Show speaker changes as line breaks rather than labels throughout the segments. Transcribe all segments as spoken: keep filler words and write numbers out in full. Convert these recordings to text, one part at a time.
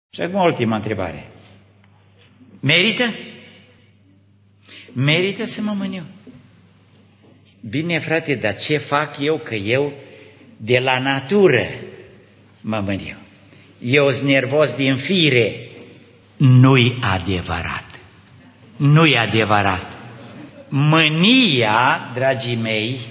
Și acum ultima întrebare. Merită? Merită să mă mâniu? Bine, frate, dar ce fac eu? Că eu de la natură mă mâniu. Eu sunt nervos din fire. Nu-i adevărat. Nu-i adevărat. Mânia, dragii mei,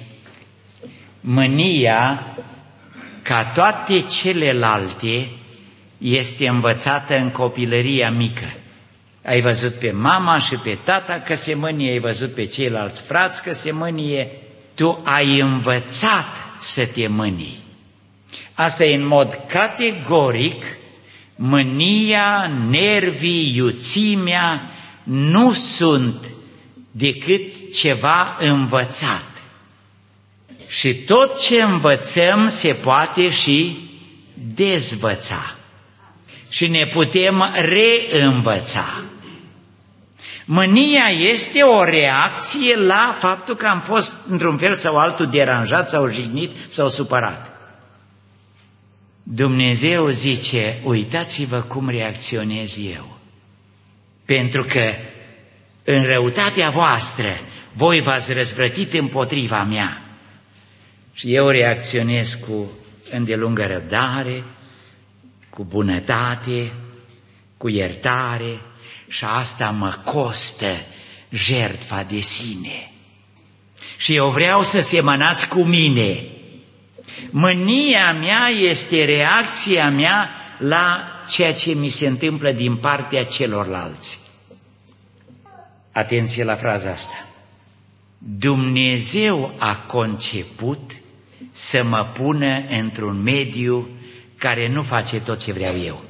mânia, ca toate celelalte, este învățată în copilăria mică. Ai văzut pe mama și pe tata că se mânie, ai văzut pe ceilalți frați că se mânie, tu ai învățat să te mânii. Asta e în mod categoric, mânia, nervii, iuțimea nu sunt decât ceva învățat. Și tot ce învățăm se poate și dezvăța. Și ne putem reînvăța. Mânia este o reacție la faptul că am fost într-un fel sau altul deranjat sau jignit sau supărat. Dumnezeu zice, uitați-vă cum reacționez eu. Pentru că în răutatea voastră voi v-ați răzvrătit împotriva mea. Și eu reacționez cu îndelungă răbdare, cu bunătate, cu iertare și asta mă costă jertfa de sine. Și eu vreau să semănați cu mine. Mânia mea este reacția mea la ceea ce mi se întâmplă din partea celorlalți. Atenție la fraza asta. Dumnezeu a conceput să mă pună într-un mediu care nu face tot ce vreau eu.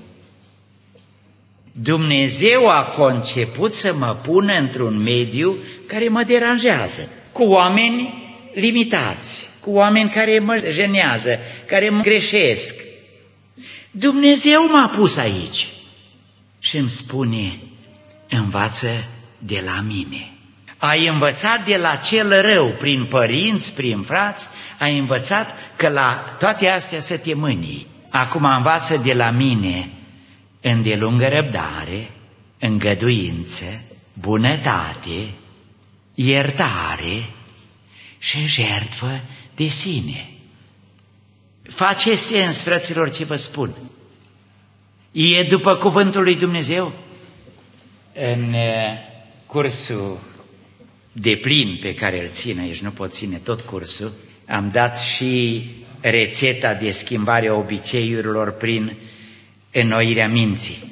Dumnezeu a conceput să mă pună într-un mediu care mă deranjează, cu oameni limitați, cu oameni care mă jenează, care mă greșesc. Dumnezeu m-a pus aici și îmi spune, învață de la mine. Ai învățat de la cel rău, prin părinți, prin frați, ai învățat că la toate astea să te mânii. Acum învață de la mine îndelungă răbdare, îngăduință, bunătate, iertare și jertfă de sine. Face sens, fraților, ce vă spun? E după cuvântul lui Dumnezeu? În cursul de plin pe care îl țin aici, nu pot ține tot cursul, am dat și rețeta de schimbare a obiceiurilor prin înnoirea minții.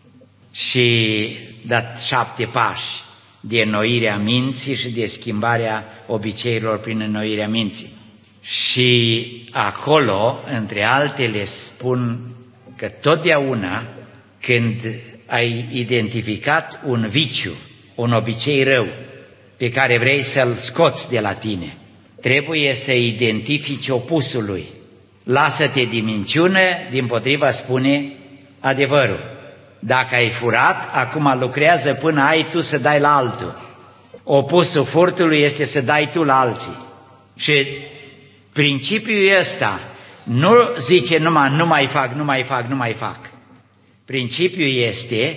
Și dat șapte pași de înnoirea minții și de schimbarea obiceiurilor prin înnoirea minții. Și acolo, între altele, spun că totdeauna când ai identificat un viciu, un obicei rău, pe care vrei să-l scoți de la tine, trebuie să identifici opusul lui. Lasă-te din minciună, dimpotriva spune adevărul. Dacă ai furat, acum lucrează până ai tu să dai la altul. Opusul furtului este să dai tu la alții. Și principiul ăsta nu zice numai nu mai fac, nu mai fac, nu mai fac. Principiul este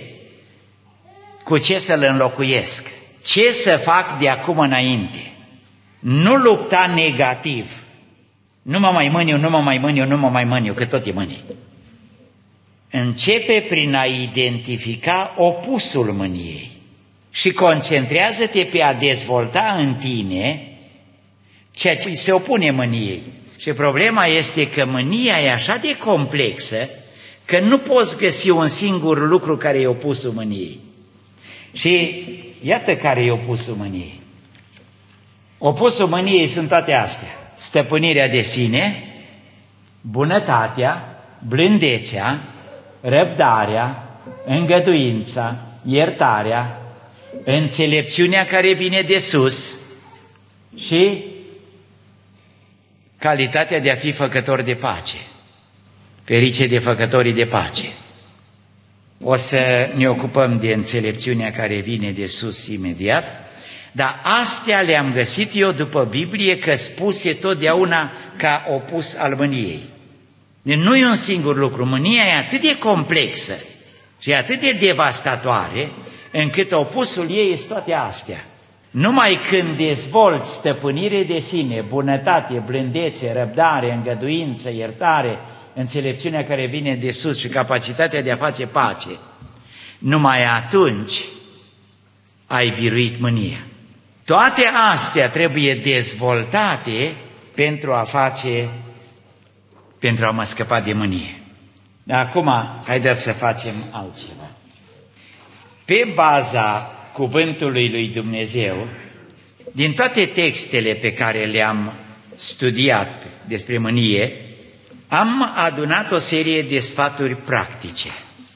cu ce să-l înlocuiesc. Ce să fac de acum înainte? Nu lupta negativ. Nu mă mai mâniu, nu mă mai mâniu, nu mă mai mâniu, că tot e mânie. Începe prin a identifica opusul mâniei și concentrează-te pe a dezvolta în tine ceea ce se opune mâniei. Și problema este că mânia e așa de complexă că nu poți găsi un singur lucru care e opusul mâniei. Și iată care e opusul mâniei. Opusul mâniei sunt toate astea. Stăpânirea de sine, bunătatea, blândețea, răbdarea, îngăduința, iertarea, înțelepciunea care vine de sus și calitatea de a fi făcător de pace. Ferice de făcătorii de pace. O să ne ocupăm de înțelepciunea care vine de sus imediat, dar astea le-am găsit eu după Biblie că spuse totdeauna ca opus al mâniei. Deci nu e un singur lucru, mânia e atât de complexă Și e atât de devastatoare încât opusul ei este toate astea. Numai când dezvolți stăpânire de sine, bunătate, blândețe, răbdare, îngăduință, iertare, înțelepciunea care vine de sus și capacitatea de a face pace, numai atunci ai biruit mânia. Toate astea trebuie dezvoltate pentru a face, pentru a mă scăpa de mânie. Acum, haideți să facem altceva. Pe baza cuvântului lui Dumnezeu, din toate textele pe care le-am studiat despre mânie, am adunat o serie de sfaturi practice.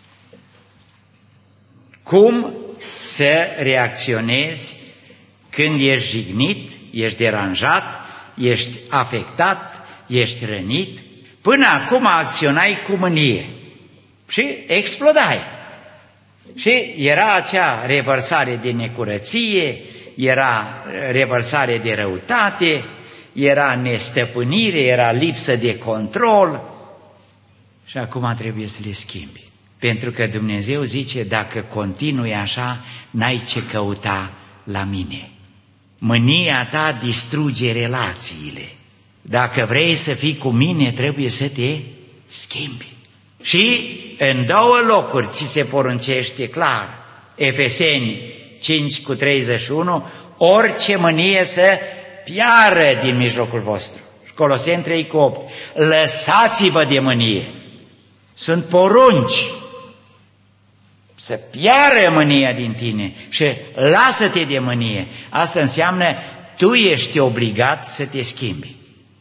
Cum să reacționezi când ești jignit, ești deranjat, ești afectat, ești rănit. Până acum acționai cu mânie și explodai. Și era acea revărsare de necurăție, era revărsare de răutate, era nestăpânire, era lipsă de control. Și acum trebuie să le schimbi. Pentru că Dumnezeu zice, dacă continui așa, n-ai ce căuta la mine. Mânia ta distruge relațiile. Dacă vrei să fii cu mine, trebuie să te schimbi. Și în două locuri ți se poruncește clar, Efeseni cinci cu treizeci și unu, orice mânie să piară din mijlocul vostru. Coloseni trei cu opt, lăsați-vă de mânie. Sunt porunci. Să piară mânia din tine și lasă-te de mânie. Asta înseamnă tu ești obligat să te schimbi.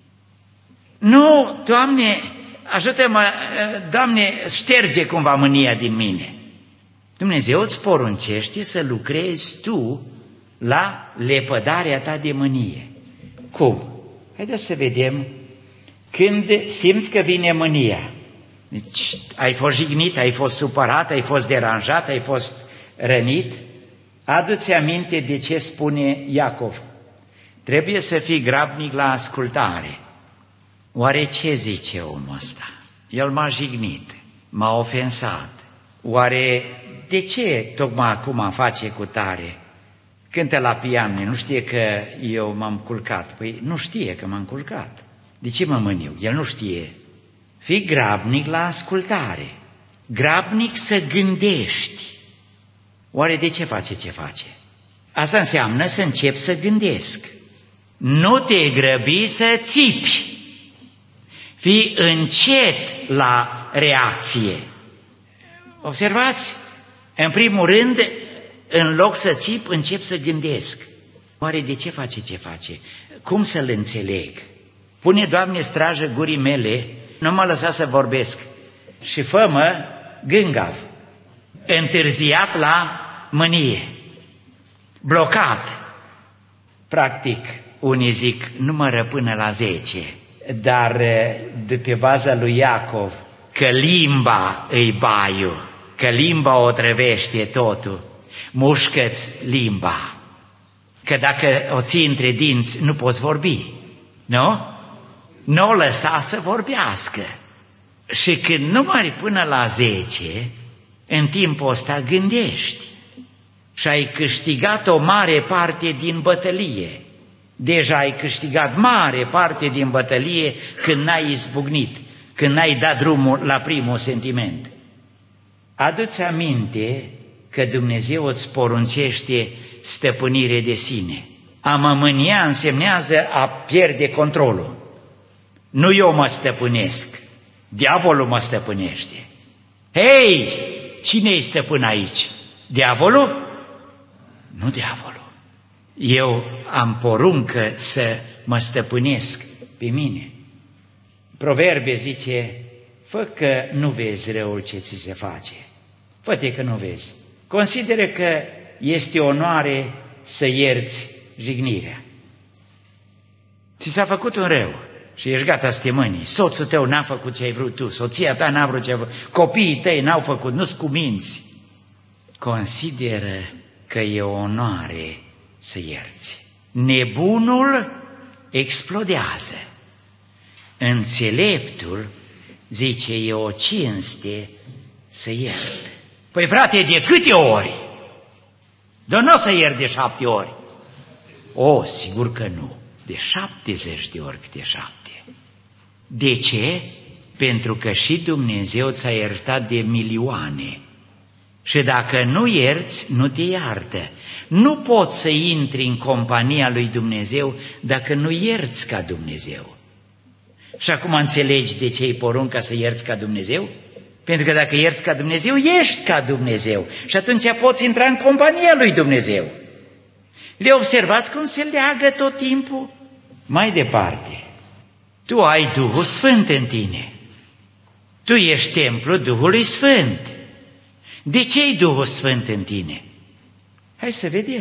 Nu, Doamne, ajută-mă, Doamne, șterge cumva mânia din mine. Dumnezeu îți poruncește să lucrezi tu la lepădarea ta de mânie. Cum? Haideți să vedem când simți că vine mânia. Deci, ai fost jignit, ai fost supărat, ai fost deranjat, ai fost rănit. Adu-ți aminte de ce spune Iacov. Trebuie să fii grabnic la ascultare. Oare ce zice omul ăsta? El m-a jignit, m-a ofensat. Oare de ce tocmai acum face cu tare? Cântă la pian, nu știe că eu m-am culcat. Păi nu știe că m-am culcat. De ce mă mâniu? El nu știe. Fii grabnic la ascultare, grabnic să gândești. Oare de ce face ce face? Asta înseamnă să încep să gândesc. Nu te grăbi să țipi. Fii încet la reacție. Observați? În primul rând, în loc să țip, încep să gândesc. Oare de ce face ce face? Cum să-l înțeleg? Pune, Doamne, strajă gurii mele, nu mă lăsa să vorbesc și fă-mă gângav, întârziat la mânie, blocat. Practic, unii zic, numără până la zece, dar de pe baza lui Iacov, că limba îi baiu, că limba o trăvește totul, mușcă-ți limba, că dacă o ții între dinți nu poți vorbi, nu? Nu o lăsa să vorbească. Și când numări până la zece, în timpul ăsta gândești și ai câștigat o mare parte din bătălie. Deja ai câștigat mare parte din bătălie când n-ai izbucnit, când n-ai dat drumul la primul sentiment. Adu-ți aminte că Dumnezeu îți poruncește stăpânire de sine. A mă mânia însemnează a pierde controlul. Nu eu mă stăpânesc, diavolul mă stăpânește. Hei, cine-i stăpân aici? Diavolul? Nu diavolul. Eu am poruncă să mă stăpânesc pe mine. Proverbe zice, fă că nu vezi răul ce ți se face. Fă-te că nu vezi. Consideră că este onoare să ierți jignirea. Ți s-a făcut un rău și ești gata să te mâni. Soțul tău n-a făcut ce ai vrut tu, soția ta n-a vrut ce ai vrut, copiii tăi n-au făcut, nu-s cuminți. Consideră că e o onoare să ierți. Nebunul explodează. Înțeleptul zice, e o cinste să ierte. Păi frate, de câte ori? Dar nu o să iert de șapte ori. O, sigur că nu. De șaptezeci de ori câte șapte. De ce? Pentru că și Dumnezeu ți-a iertat de milioane. Și dacă nu ierți, nu te iartă. Nu poți să intri în compania lui Dumnezeu dacă nu ierți ca Dumnezeu. Și acum înțelegi de ce e porunca să ierți ca Dumnezeu? Pentru că dacă ierți ca Dumnezeu, ești ca Dumnezeu. Și atunci poți intra în compania lui Dumnezeu. Le observați cum se leagă tot timpul? Mai departe, tu ai Duhul Sfânt în tine. Tu ești templul Duhului Sfânt. De ce e Duhul Sfânt în tine? Hai să vedem.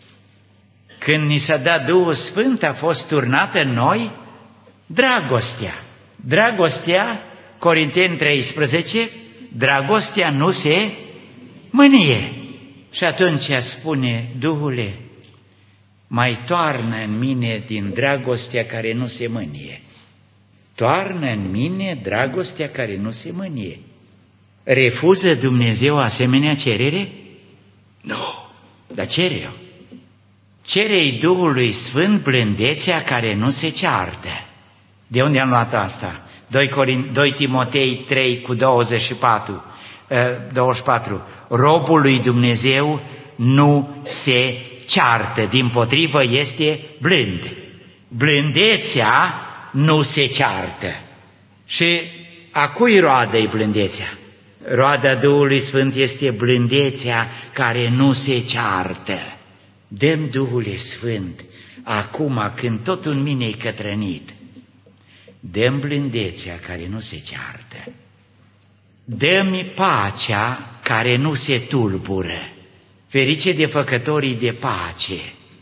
Când ni s-a dat Duhul Sfânt, a fost turnată în noi dragostea. Dragostea, Corinteni treisprezece, dragostea nu se mânie. Și atunci spune, Duhule, mai toarnă în mine din dragostea care nu se mânie. Toarnă în mine dragostea care nu se mânie. Refuză Dumnezeu asemenea cerere? Nu, dar cere-o. Cere-i Duhului Sfânt blândețea care nu se ceartă. De unde am luat asta? doi Timotei trei cu douăzeci și patru, douăzeci și patru. Robul lui Dumnezeu nu se ceartă, dimpotrivă este blând. Blândețea nu se ceartă. Și a cui roadă-i blândețea? Roada Duhului Sfânt este blândețea care nu se ceartă. Dă-mi Duhul Sfânt, acum când tot în mine e cătrănit, dă-mi blândețea care nu se ceartă. Dă-mi pacea care nu se tulbură. Ferice de făcătorii de pace.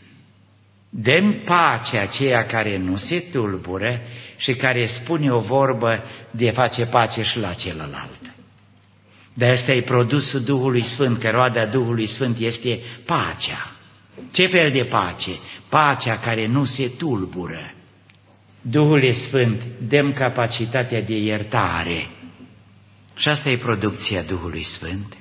Dă-mi pacea aceea care nu se tulbură și care spune o vorbă de face pace și la celălalt. De asta e produsul Duhului Sfânt, că roada Duhului Sfânt este pacea. Ce fel de pace? Pacea care nu se tulbură. Duhul Sfânt, dăm capacitatea de iertare. Și asta e producția Duhului Sfânt.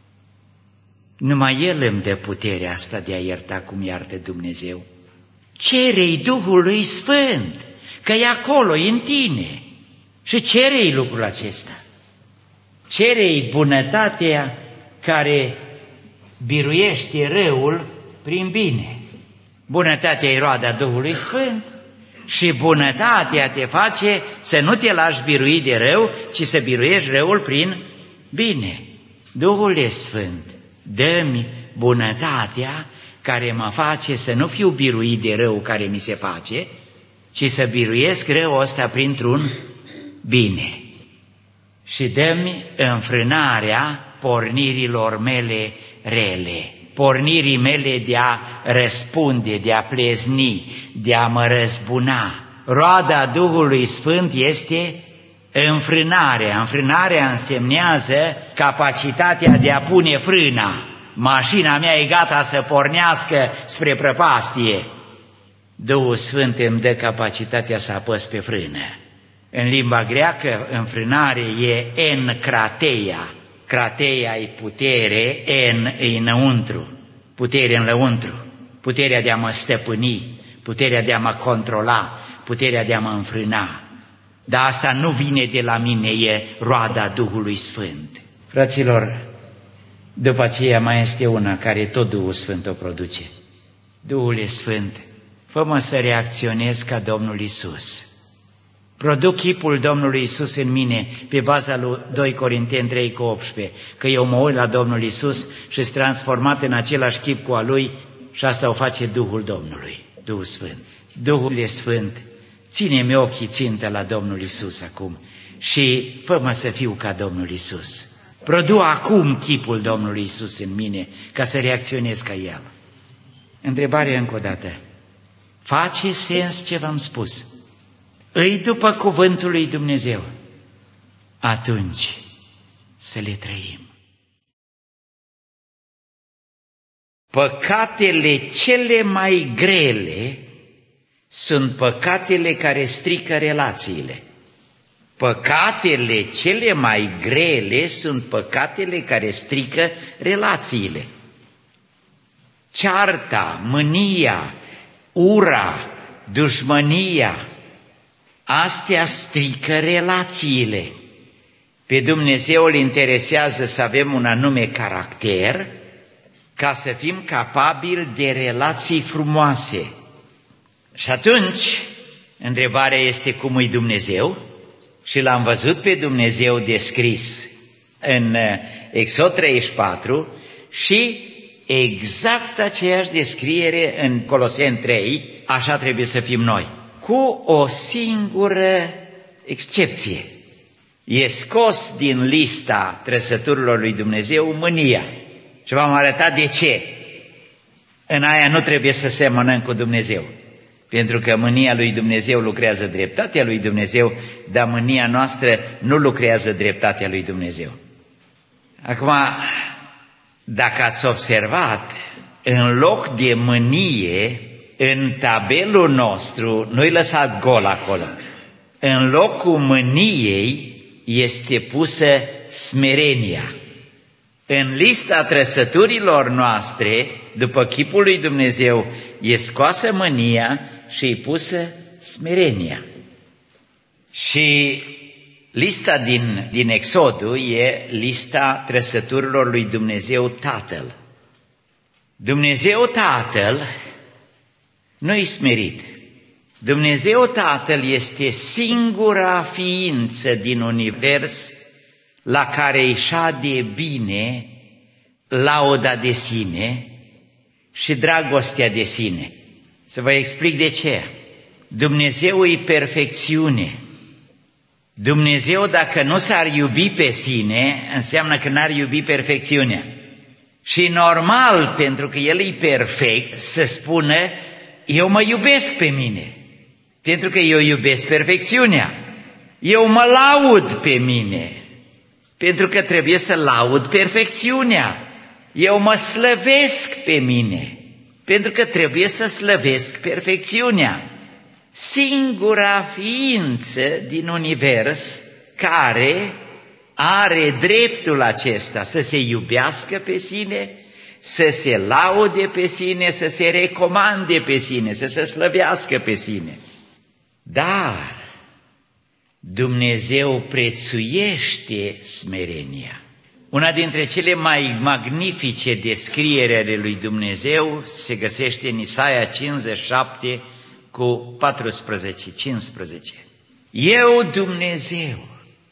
Numai El îmi dă puterea asta de a ierta cum iartă Dumnezeu. Cere-i Duhului Sfânt, că e acolo, e în tine. Și cere-i lucrul acesta. Cere-i bunătatea care biruiește răul prin bine. Bunătatea e roada Duhului Sfânt și bunătatea te face să nu te lași birui de rău, ci să biruiești răul prin bine. Duhul Sfânt, dă-mi bunătatea care mă face să nu fiu biruit de rău care mi se face, ci să biruiesc răul ăsta printr-un bine. Și dă-mi înfrânarea pornirilor mele rele, pornirii mele de a răspunde, de a plezni, de a mă răzbuna. Roada Duhului Sfânt este înfrânarea. Înfrânarea însemnează capacitatea de a pune frâna. Mașina mea e gata să pornească spre prăpastie. Duhul Sfânt îmi dă capacitatea să apăs pe frână. În limba greacă, înfrânare e en krateia. Krateia e putere, en e înăuntru, putere în lăuntru, puterea de a mă stăpâni, puterea de a mă controla, puterea de a mă înfrâna. Dar asta nu vine de la mine, e roada Duhului Sfânt. Fraților, după aceea mai este una care tot Duhul Sfânt o produce. Duhul Sfânt, fă-mă să reacționez ca Domnul Iisus. Produc chipul Domnului Iisus în mine pe baza lui doi Corinteni trei cu optsprezece, că eu mă uit la Domnul Iisus și sunt transformat în același chip cu a Lui și asta o face Duhul Domnului, Duhul Sfânt. Duhul Sfânt, ține-mi ochii țintă la Domnul Iisus acum și fă-mă să fiu ca Domnul Iisus. Produ acum chipul Domnului Iisus în mine ca să reacționez ca El. Întrebarea încă o dată. Face sens ce v-am spus? Îi după cuvântul lui Dumnezeu, atunci să le trăim. Păcatele cele mai grele sunt păcatele care strică relațiile. Păcatele cele mai grele sunt păcatele care strică relațiile. Cearta, mânia, ura, dușmănia, astea strică relațiile. Pe Dumnezeu îl interesează să avem un anume caracter ca să fim capabili de relații frumoase. Și atunci, întrebarea este cum e Dumnezeu? Și l-am văzut pe Dumnezeu descris în Exod treizeci și patru și exact aceeași descriere în Coloseni trei, așa trebuie să fim noi. Cu o singură excepție. E scos din lista trăsăturilor lui Dumnezeu mânia. Și v-am arătat de ce. În aia nu trebuie să semănăm cu Dumnezeu. Pentru că mânia lui Dumnezeu lucrează dreptatea lui Dumnezeu, dar mânia noastră nu lucrează dreptatea lui Dumnezeu. Acum, dacă ați observat, în loc de mânie, în tabelul nostru, nu-i lăsat gol acolo. În locul mâniei este pusă smerenia. În lista trăsăturilor noastre, după chipul lui Dumnezeu, e scoasă mânia și e pusă smerenia. Și lista din, din Exodul e lista trăsăturilor lui Dumnezeu Tatăl. Dumnezeu Tatăl nu-i smerit. Dumnezeu Tatăl este singura ființă din univers la care îi șade bine lauda de sine și dragostea de sine. Să vă explic de ce. Dumnezeu e perfecțiune. Dumnezeu, dacă nu s-ar iubi pe sine, înseamnă că n-ar iubi perfecțiunea. Și normal, pentru că El e perfect, să spună, eu mă iubesc pe mine, pentru că eu iubesc perfecțiunea. Eu mă laud pe mine, pentru că trebuie să laud perfecțiunea. Eu mă slăvesc pe mine, pentru că trebuie să slăvesc perfecțiunea. Singura ființă din univers care are dreptul acesta să se iubească pe sine, să se laude pe sine, să se recomande pe sine, să se slăvească pe sine. Dar Dumnezeu prețuiește smerenia. Una dintre cele mai magnifice descrieri ale lui Dumnezeu se găsește în Isaia cincizeci și șapte cu paisprezece cincisprezece. Eu, Dumnezeu,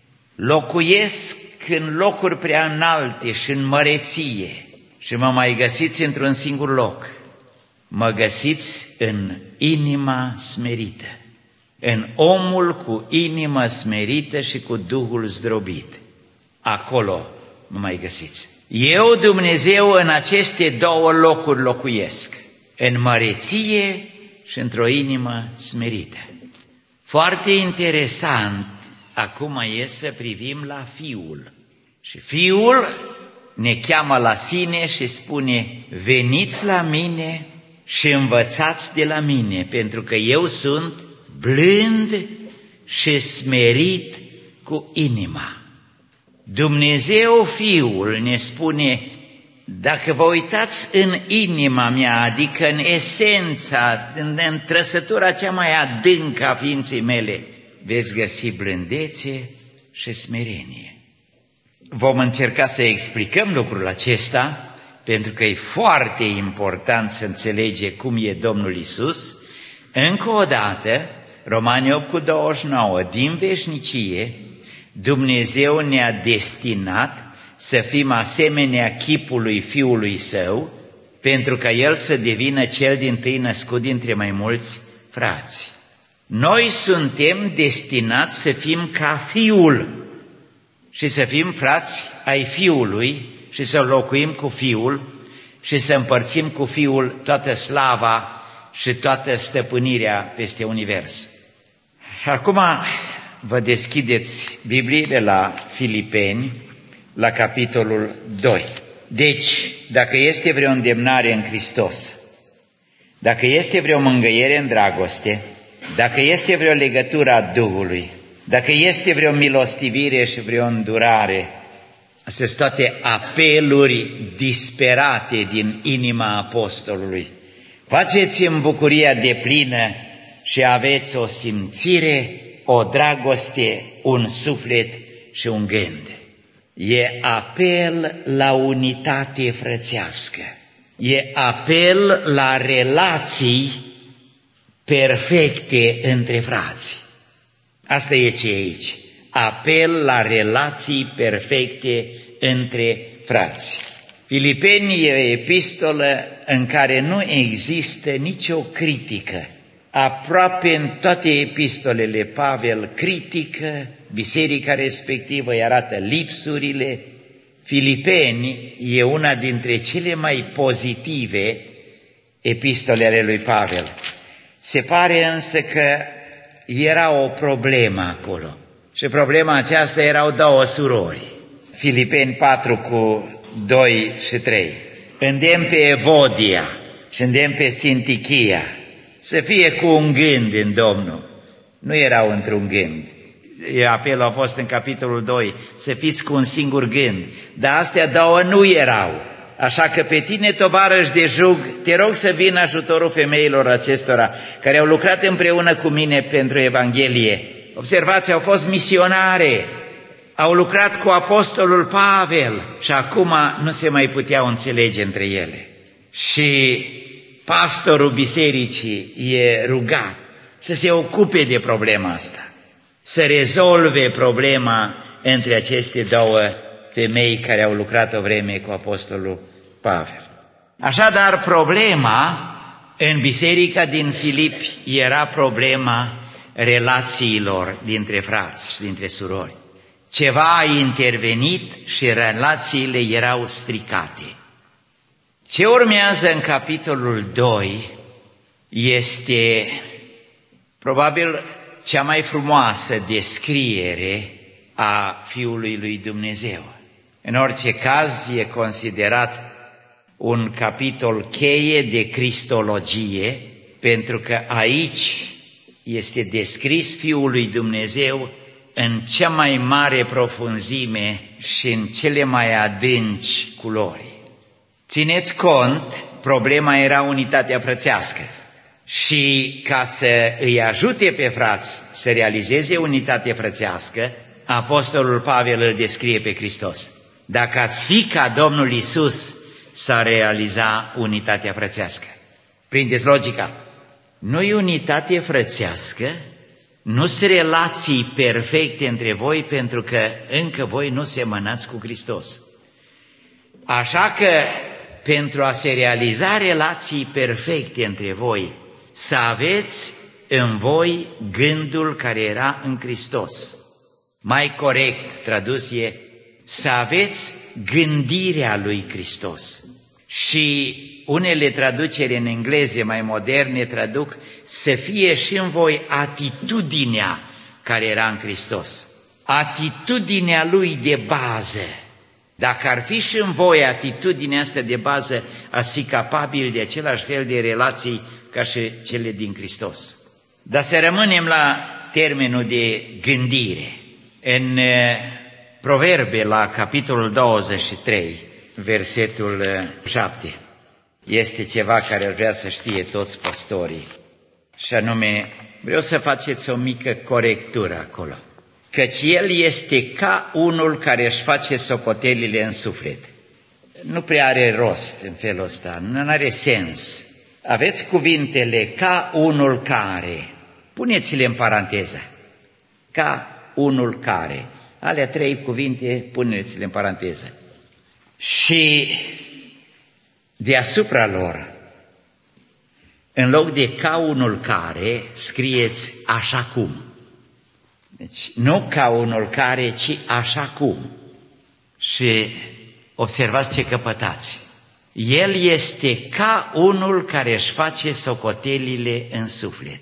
locuiesc în locuri prea înalte și în măreție și mă mai găsiți într-un singur loc. Mă găsiți în inima smerită, în omul cu inimă smerită și cu Duhul zdrobit. Acolo mă mai găsiți. Eu, Dumnezeu, în aceste două locuri locuiesc, în măreție și într-o inimă smerită. Foarte interesant acum e să privim la Fiul. Și Fiul ne cheamă la sine și spune, veniți la mine și învățați de la mine, pentru că eu sunt blând și smerit cu inima. Dumnezeu Fiul ne spune, dacă vă uitați în inima mea, adică în esența, în, în trăsătura cea mai adâncă a ființei mele, veți găsi blândețe și smerenie. Vom încerca să explicăm lucrul acesta, pentru că e foarte important să înțelege cum e Domnul Iisus. Încă o dată, Romani opt cu douăzeci și nouă, din veșnicie, Dumnezeu ne-a destinat să fim asemenea chipului Fiului Său, pentru ca El să devină cel dintâi născut dintre mai mulți frați. Noi suntem destinați să fim ca Fiul și să fim frați ai Fiului și să locuim cu Fiul și să împărțim cu Fiul toată slava și toată stăpânirea peste univers. Acum vă deschideți Bibliile la Filipeni, la capitolul doi. Deci, dacă este vreo îndemnare în Hristos, dacă este vreo mângâiere în dragoste, dacă este vreo legătură a Duhului, Dacă este vreo milostivire și vreo îndurare, astea sunt toate apeluri disperate din inima apostolului. Faceți-mi bucuria deplină și aveți o simțire, o dragoste, un suflet și un gând. E apel la unitate frățească. E apel la relații perfecte între frați. Asta e ce e aici. Apel la relații perfecte între frați. Filipeni e o epistolă în care nu există nicio critică. Aproape în toate epistolele Pavel critică biserica respectivă, îi arată lipsurile. Filipeni e una dintre cele mai pozitive epistole ale lui Pavel. Se pare însă că era o problemă acolo. Și problema aceasta erau două surori. Filipeni patru cu doi și trei. Îndemn pe Evodia și îndemn pe Sintichia să fie cu un gând în Domnul. Nu erau într-un gând. Apelul a fost în capitolul doi, să fiți cu un singur gând. Dar astea două nu erau. Așa că pe tine, tovarăș de jug, te rog să vină ajutorul femeilor acestora, care au lucrat împreună cu mine pentru Evanghelie. Observați, au fost misionare, au lucrat cu apostolul Pavel și acum nu se mai puteau înțelege între ele. Și pastorul bisericii e rugat să se ocupe de problema asta, să rezolve problema între aceste două femei care au lucrat o vreme cu apostolul Pavel. Așadar, problema în biserica din Filipi era problema relațiilor dintre frați și dintre surori. Ceva a intervenit și relațiile erau stricate. Ce urmează în capitolul doi este probabil cea mai frumoasă descriere a Fiului lui Dumnezeu. În orice caz e considerat un capitol cheie de cristologie, pentru că aici este descris Fiul lui Dumnezeu în cea mai mare profunzime și în cele mai adânci culori. Țineți cont, problema era unitatea frățească și ca să îi ajute pe frați să realizeze unitatea frățească, apostolul Pavel îl descrie pe Hristos. Dacă ați fi ca Domnul Iisus, s-a realiza unitatea frățească. Prindeți logica. Nu-i unitate frățească, nu sunt relații perfecte între voi, pentru că încă voi nu semănați cu Hristos. Așa că, pentru a se realiza relații perfecte între voi, să aveți în voi gândul care era în Hristos. Mai corect tradus e, să aveți gândirea lui Hristos. Și unele traduceri în engleze mai moderne traduc să fie și în voi atitudinea care era în Hristos. Atitudinea lui de bază. Dacă ar fi și în voi atitudinea asta de bază, ați fi capabil de același fel de relații ca și cele din Hristos. Dar să rămânem la termenul de gândire. În Proverbe, la capitolul douăzeci și trei, versetul șapte, este ceva care ar vrea să știe toți pastorii. Și anume, vreau să faceți o mică corectură acolo. Căci el este ca unul care își face socotelile în suflet. Nu prea are rost în felul ăsta, nu are sens. Aveți cuvintele ca unul care, puneți-le în paranteză, ca unul care. Alea trei cuvinte, puneți-le în paranteză. Și deasupra lor, în loc de ca unul care, scrieți așa cum. Deci nu ca unul care, ci așa cum. Și observați ce căpătați. El este ca unul care își face socotelile în suflet.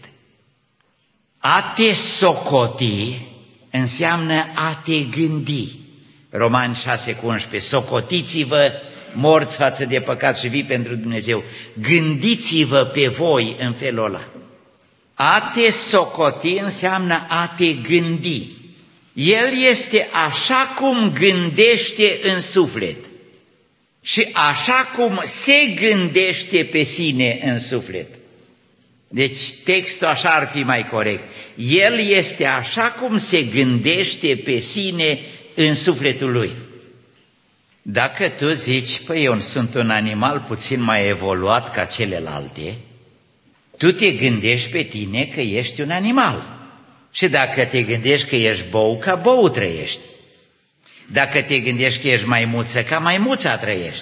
A te socoti înseamnă a te gândi. Romani șase cu unsprezece. Socotiți-vă morți față de păcat și vii pentru Dumnezeu. Gândiți-vă pe voi în felul ăla. A te socoti înseamnă a te gândi. El este așa cum gândește în suflet și așa cum se gândește pe sine în suflet. Deci textul așa ar fi mai corect. El este așa cum se gândește pe sine în sufletul lui. Dacă tu zici, păi eu sunt un animal puțin mai evoluat ca celelalte, tu te gândești pe tine că ești un animal. Și dacă te gândești că ești bou, ca bou trăiești. Dacă te gândești că ești maimuță, ca maimuța trăiești.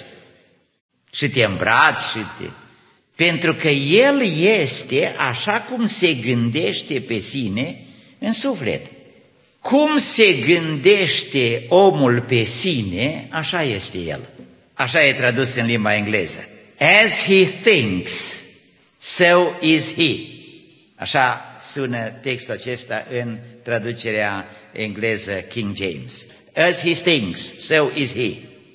Și te îmbraci și te... Pentru că el este așa cum se gândește pe sine în suflet. Cum se gândește omul pe sine, așa este el. Așa e tradus în limba engleză. As he thinks, so is he. Așa sună textul acesta în traducerea engleză King James. As he thinks, so is he.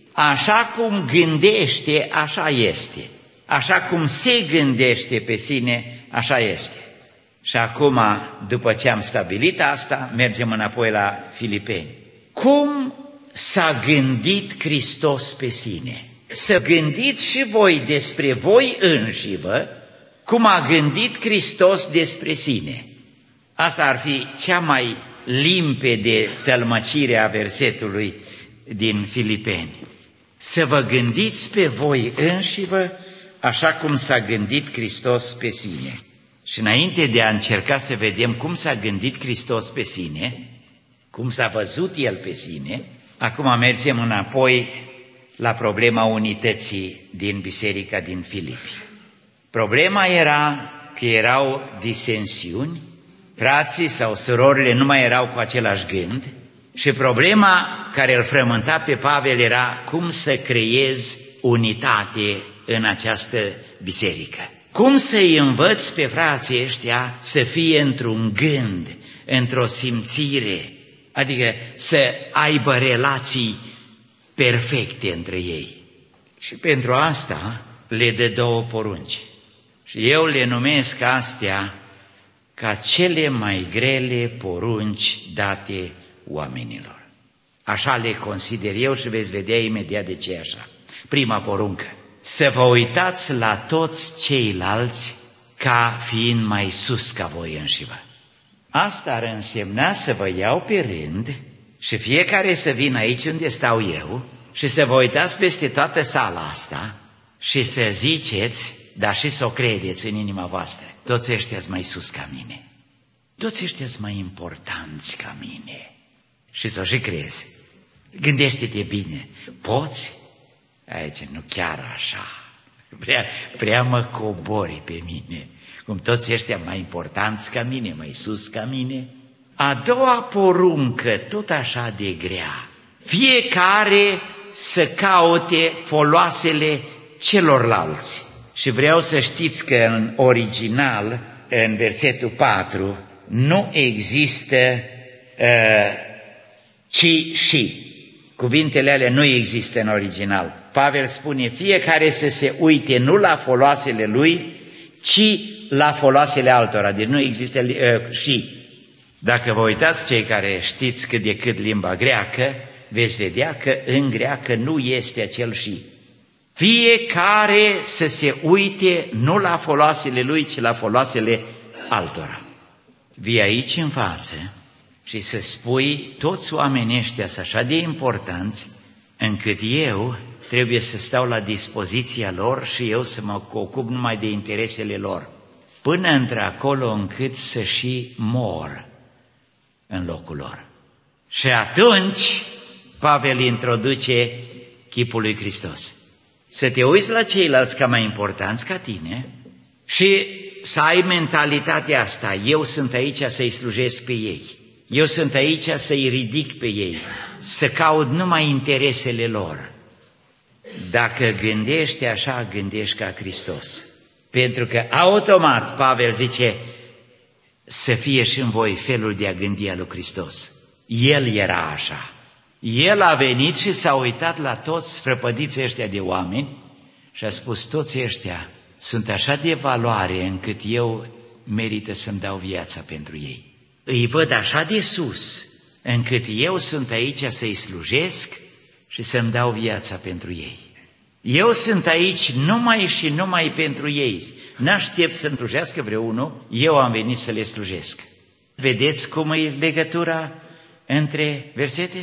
Așa cum gândește, așa este. Așa cum se gândește pe sine, așa este. Și acum, după ce am stabilit asta, mergem înapoi la Filipeni. Cum s-a gândit Hristos pe sine? Să gândiți și voi despre voi înșivă, cum a gândit Hristos despre sine. Asta ar fi cea mai limpede tălmăcire a versetului din Filipeni. Să vă gândiți pe voi înșivă, așa cum s-a gândit Hristos pe sine. Și înainte de a încerca să vedem cum s-a gândit Hristos pe sine, cum s-a văzut El pe sine, acum mergem înapoi la problema unității din biserica din Filipi. Problema era că erau disensiuni, frații sau surorile nu mai erau cu același gând și problema care îl frământa pe Pavel era cum să creezi unitate în această biserică. Cum să-i învăț pe frații ăștia să fie într-un gând, într-o simțire, adică să aibă relații perfecte între ei. Și pentru asta le dă două porunci. Și eu le numesc astea ca cele mai grele porunci date oamenilor. Așa le consider eu și veți vedea imediat de ce e așa. Prima poruncă. Să vă uitați la toți ceilalți ca fiind mai sus ca voi înșivă. Asta ar însemna să vă iau pe rând și fiecare să vină aici unde stau eu și să vă uitați peste toată sala asta și să ziceți, dar și să o credeți în inima voastră, toți ăștia-s mai sus ca mine, toți ăștia-s mai importanți ca mine. Și să o și crezi. Gândește-te bine, poți? Aici nu chiar așa, prea, prea mă cobori pe mine, cum toți ăștia mai importanți ca mine, mai sus ca mine. A doua poruncă, tot așa de grea, fiecare să caute foloasele celorlalți. Și vreau să știți că în original, în versetul patru, nu există uh, ci și. Cuvintele alea nu există în original. Pavel spune, fiecare să se uite nu la foloasele lui, ci la foloasele altora. Deci nu există uh, și. Dacă vă uitați cei care știți cât de cât limba greacă, veți vedea că în greacă nu este acel și. Fiecare să se uite nu la foloasele lui, ci la foloasele altora. Vii aici în față și să spui toți oamenii ăștia sunt așa de importanți încât eu trebuie să stau la dispoziția lor și eu să mă ocup numai de interesele lor, până într-acolo încât să și mor în locul lor. Și atunci Pavel introduce chipul lui Hristos. Să te uiți la ceilalți ca mai importanți ca tine și să ai mentalitatea asta. Eu sunt aici să-i slujesc pe ei. Eu sunt aici să-i ridic pe ei, să caut numai interesele lor. Dacă gândești așa, gândești ca Hristos. Pentru că automat, Pavel zice, să fie și în voi felul de a gândi al lui Hristos. El era așa. El a venit și s-a uitat la toți străpădiți ăștia de oameni și a spus, toți ăștia sunt așa de valoare încât eu merită să-mi dau viața pentru ei. Îi văd așa de sus, încât eu sunt aici să-i slujesc și să-mi dau viața pentru ei. Eu sunt aici numai și numai pentru ei. N-aștept să-mi slujească vreunul, eu am venit să le slujesc. Vedeți cum e legătura între versete?